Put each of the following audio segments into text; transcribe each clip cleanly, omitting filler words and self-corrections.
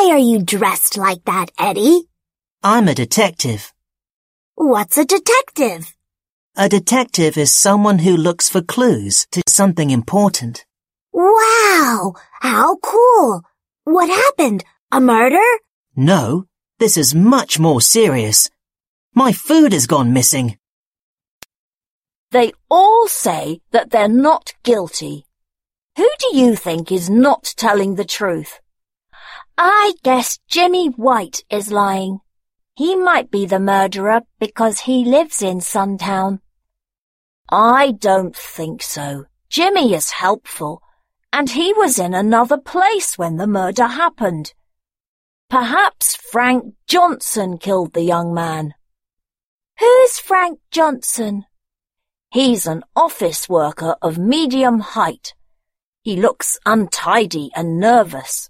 Why are you dressed like that, Eddie? I'm a detective. What's a detective? A detective is someone who looks for clues to something important. Wow! How cool! What happened? A murder? No, this is much more serious. My food has gone missing. They all say that they're not guilty. Who do you think is not telling the truth? I guess Jimmy White is lying. He might be the murderer because he lives in Suntown. I don't think so. Jimmy is helpful, and he was in another place when the murder happened. Perhaps Frank Johnson killed the young man. Who's Frank Johnson? He's an office worker of medium height. He looks untidy and nervous.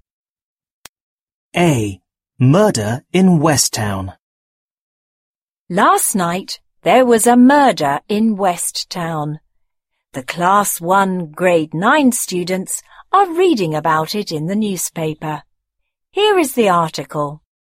A. Murder in Westtown. Last night, there was a murder in Westtown. The Class 1 Grade 9 students are reading about it in the newspaper. Here is the article.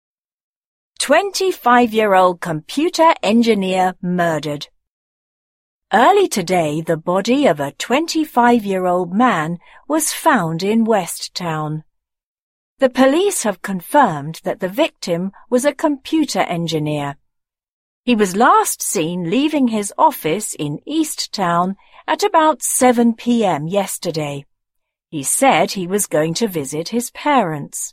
25-year-old computer engineer murdered. Early today, the body of a 25-year-old man was found in Westtown. The police have confirmed that the victim was a computer engineer. He was last seen leaving his office in East Town at about 7 p.m. yesterday. He said he was going to visit his parents.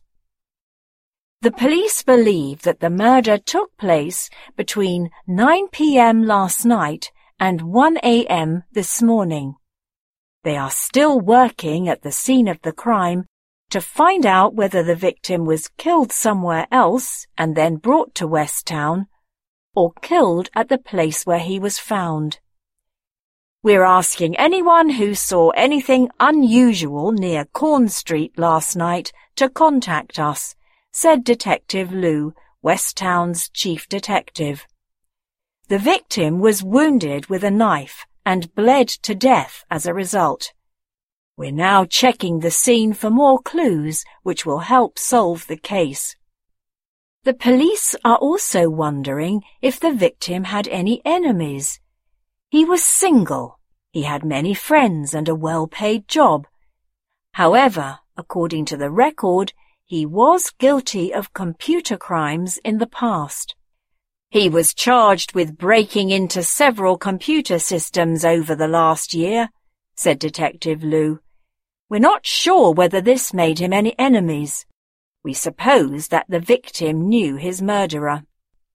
The police believe that the murder took place between 9 p.m. last night and 1 a.m. this morning. They are still working at the scene of the crime to find out whether the victim was killed somewhere else and then brought to Westtown, or killed at the place where he was found. We're asking anyone who saw anything unusual near Corn Street last night to contact us, said Detective Lou, Westtown's chief detective. The victim was wounded with a knife and bled to death as a result. We're now checking the scene for more clues which will help solve the case. The police are also wondering if the victim had any enemies. He was single. He had many friends and a well-paid job. However, according to the record, he was guilty of computer crimes in the past. He was charged with breaking into several computer systems over the last year, said Detective Lou. We're not sure whether this made him any enemies. We suppose that the victim knew his murderer.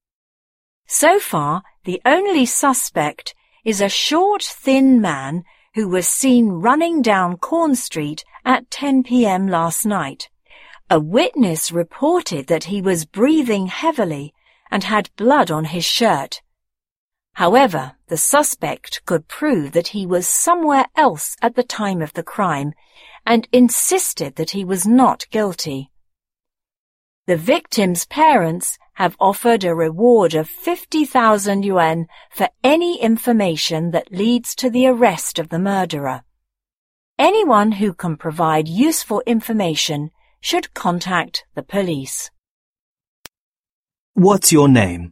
So far, the only suspect is a short, thin man who was seen running down Corn Street at 10 p.m. last night. A witness reported that he was breathing heavily and had blood on his shirt. However, the suspect could prove that he was somewhere else at the time of the crime and insisted that he was not guilty. The victim's parents have offered a reward of 50,000 yuan for any information that leads to the arrest of the murderer. Anyone who can provide useful information should contact the police. What's your name?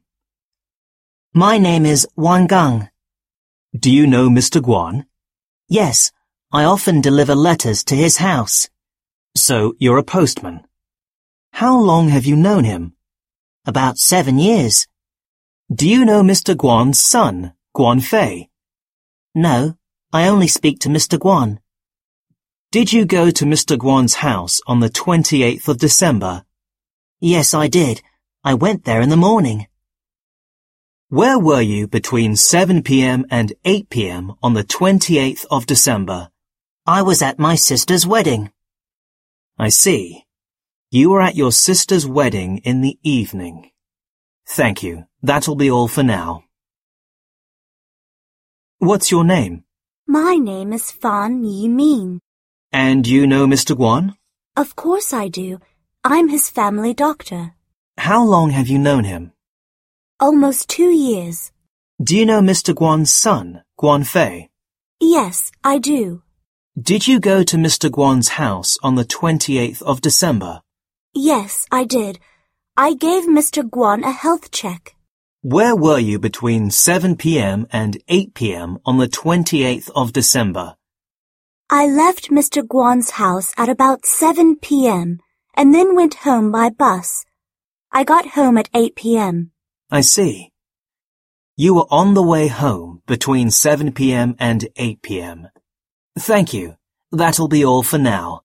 My name is Wang Gang. Do you know Mr. Guan? Yes, I often deliver letters to his house. So you're a postman. How long have you known him? About 7 years. Do you know Mr. Guan's son, Guan Fei? No, I only speak to Mr. Guan. Did you go to Mr. Guan's house on the 28th of December? Yes, I did. I went there in the morning. Where were you between 7 p.m. and 8 p.m. on the 28th of December? I was at my sister's wedding. I see. You were at your sister's wedding in the evening. Thank you. That'll be all for now. What's your name? My name is Fan Yimin. And you know Mr. Guan? Of course I do. I'm his family doctor. How long have you known him? Almost 2 years. Do you know Mr. Guan's son, Guan Fei? Yes, I do. Did you go to Mr. Guan's house on the 28th of December? Yes, I did. I gave Mr. Guan a health check. Where were you between 7 p.m. and 8 p.m. on the 28th of December? I left Mr. Guan's house at about 7 p.m. and then went home by bus. I got home at 8 p.m. I see. You were on the way home between 7 p.m. and 8 p.m. Thank you. That'll be all for now.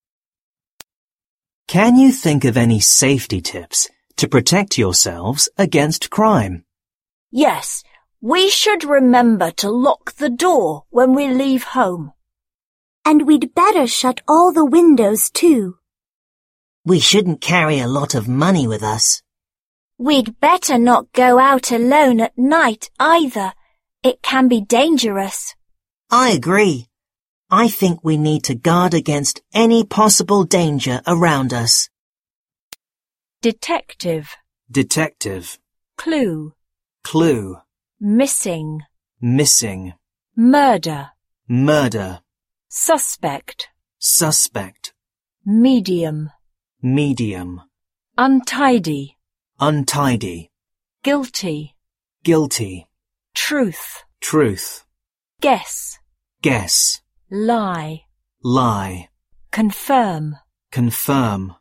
Can you think of any safety tips to protect yourselves against crime? Yes, we should remember to lock the door when we leave home. And we'd better shut all the windows too. We shouldn't carry a lot of money with us. We'd better not go out alone at night either. It can be dangerous. I agree. I think we need to guard against any possible danger around us. Detective. Detective. Clue. Clue. Missing. Missing. Murder. Murder. Suspect. Suspect. Medium. Medium. Untidy. Untidy. Guilty. Guilty. Truth. Truth. Guess. Guess. Lie. Lie. Confirm. Confirm.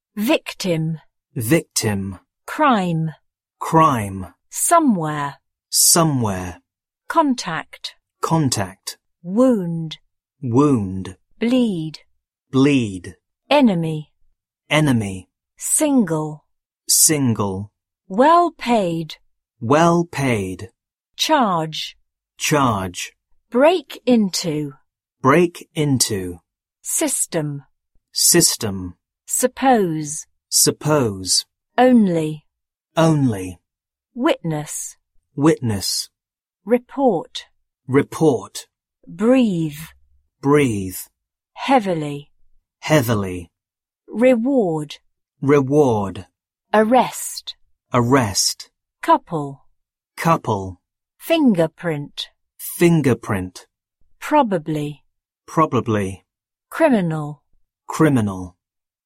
Victim. Victim. Crime. Crime. Somewhere. Somewhere. Contact. Contact. Wound. Wound. Bleed. Bleed. Enemy. Enemy. Single. Single. Well paid. Well paid. Charge. Charge. Break into. Break into. System. System. Suppose. Suppose. Only. Only. Witness. Witness. Report. Report. Breathe. Breathe. Heavily. Heavily. Reward. Reward. Arrest. Arrest. Couple. Couple. Fingerprint. Fingerprint. Probably. Probably. Criminal. Criminal.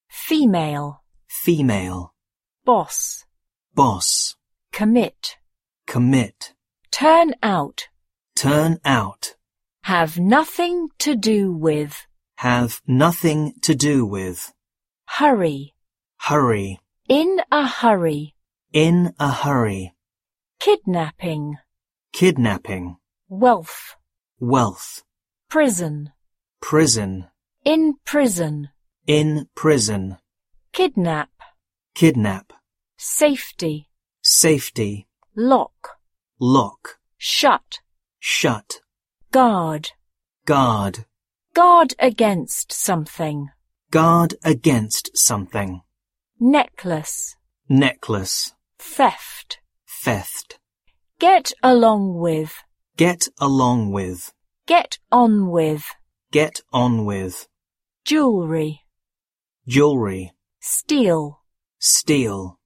Female. Female. Boss. Boss. Commit. Commit. Turn out. Turn out. Have nothing to do with. Have nothing to do with. Hurry. Hurry. In a hurry. In a hurry. Kidnapping. Kidnapping. Wealth. Wealth. Prison. Prison. In prison. In prison. Kidnap. Kidnap. Safety. Safety. Lock. Lock. Shut. Shut. Guard. Guard. Guard against something. Guard against something. Necklace. Necklace. Theft. Theft. Get along with. Get along with. Get on with. Get on with. Jewelry. Jewelry. Steal. Steal.